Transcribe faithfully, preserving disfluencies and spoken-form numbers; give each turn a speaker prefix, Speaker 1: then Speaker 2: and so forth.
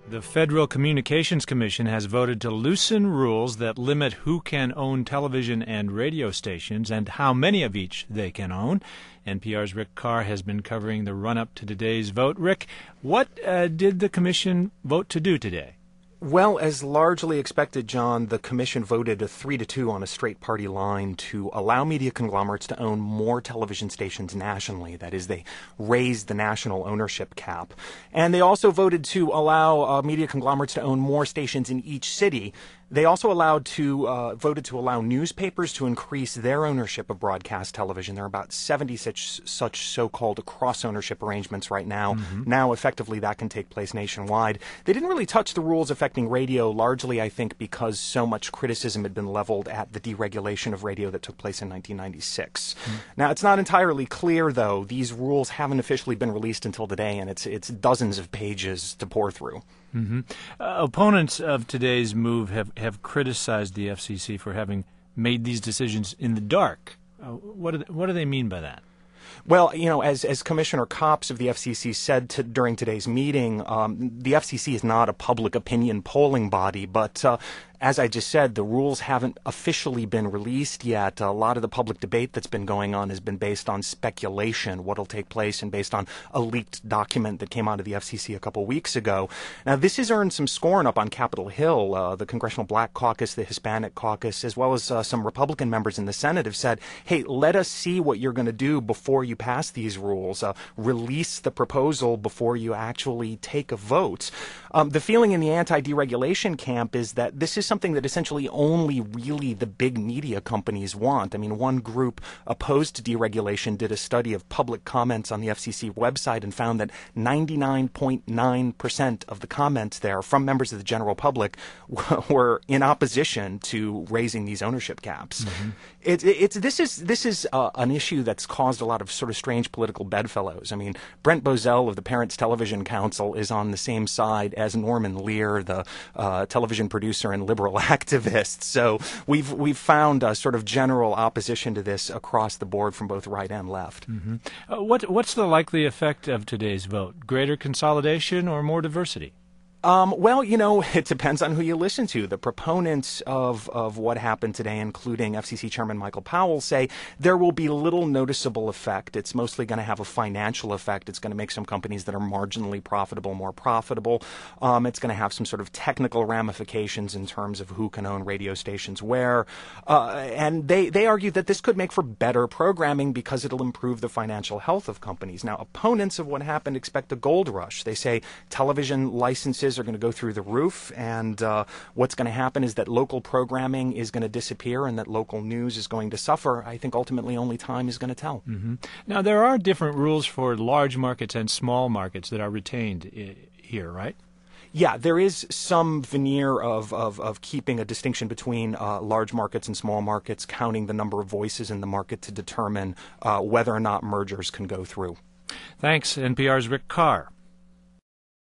Speaker 1: The Federal Communications Commission has voted to loosen rules that limit who can own television and radio stations and how many of each they can own. N P R's Rick Carr has been covering the run-up to today's vote. Rick, what uh, did the commission vote to do today?
Speaker 2: Well, as largely expected, John, the commission voted a three to two on a straight party line to allow media conglomerates to own more television stations nationally. That is, they raised the national ownership cap. And they also voted to allow uh, media conglomerates to own more stations in each city. They also allowed to uh, voted to allow newspapers to increase their ownership of broadcast television. There are about seventy such such so-called cross-ownership arrangements right now. Mm-hmm. Now, effectively, that can take place nationwide. They didn't really touch the rules affecting radio, largely, I think, because so much criticism had been leveled at the deregulation of radio that took place in nineteen ninety-six. Mm-hmm. Now, it's not entirely clear, though. These rules haven't officially been released until today, and it's it's dozens of pages to pour through.
Speaker 1: Mm-hmm. Uh, opponents of today's move have, have criticized the F C C for having made these decisions in the dark. Uh, what, do they, what do they mean by that?
Speaker 2: Well, you know, as as Commissioner Copps of the F C C said to, during today's meeting, um, the F C C is not a public opinion polling body, but uh, as I just said, the rules haven't officially been released yet. A lot of the public debate that's been going on has been based on speculation, what'll take place, and based on a leaked document that came out of the F C C a couple weeks ago. Now, this has earned some scorn up on Capitol Hill. Uh, the Congressional Black Caucus, the Hispanic Caucus, as well as uh, some Republican members in the Senate have said, hey, let us see what you're going to do before you pass these rules. Uh, release the proposal before you actually take a vote. Um, the feeling in the anti-deregulation camp is that this is something that essentially only really the big media companies want. I mean, one group opposed to deregulation did a study of public comments on the F C C website and found that ninety-nine point nine percent of the comments there from members of the general public were in opposition to raising these ownership caps. Mm-hmm. It, it, it's this is this is uh, an issue that's caused a lot of sort of strange political bedfellows. I mean, Brent Bozell of the Parents Television Council is on the same side as Norman Lear, the uh, television producer and liberal activist. So we've we've found a sort of general opposition to this across the board from both right and left.
Speaker 1: Mm-hmm. Uh, what what's the likely effect of today's vote? Greater consolidation or more diversity?
Speaker 2: Um, well, you know, it depends on who you listen to. The proponents of, of what happened today, including F C C Chairman Michael Powell, say there will be little noticeable effect. It's mostly going to have a financial effect. It's going to make some companies that are marginally profitable more profitable. Um, it's going to have some sort of technical ramifications in terms of who can own radio stations where. Uh, and they, they argue that this could make for better programming because it'll improve the financial health of companies. Now, opponents of what happened expect a gold rush. They say television licenses are going to go through the roof, and uh, what's going to happen is that local programming is going to disappear and that local news is going to suffer. I think ultimately only time is going to tell.
Speaker 1: Mm-hmm. Now, there are different rules for large markets and small markets that are retained I- here, right?
Speaker 2: Yeah, there is some veneer of, of, of keeping a distinction between uh, large markets and small markets, counting the number of voices in the market to determine uh, whether or not mergers can go through.
Speaker 1: Thanks, N P R's Rick Carr.